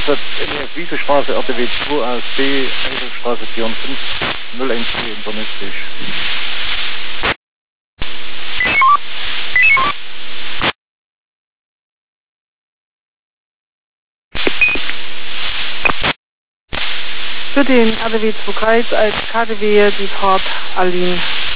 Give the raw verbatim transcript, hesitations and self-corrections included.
Einsatz N E F Wiesestraße, R T W zwei A S B, Einsatzstraße vierundfünfzig, null eins vier internistisch. Für den R D W zwei Kreis als K D W die Fahrt Aline.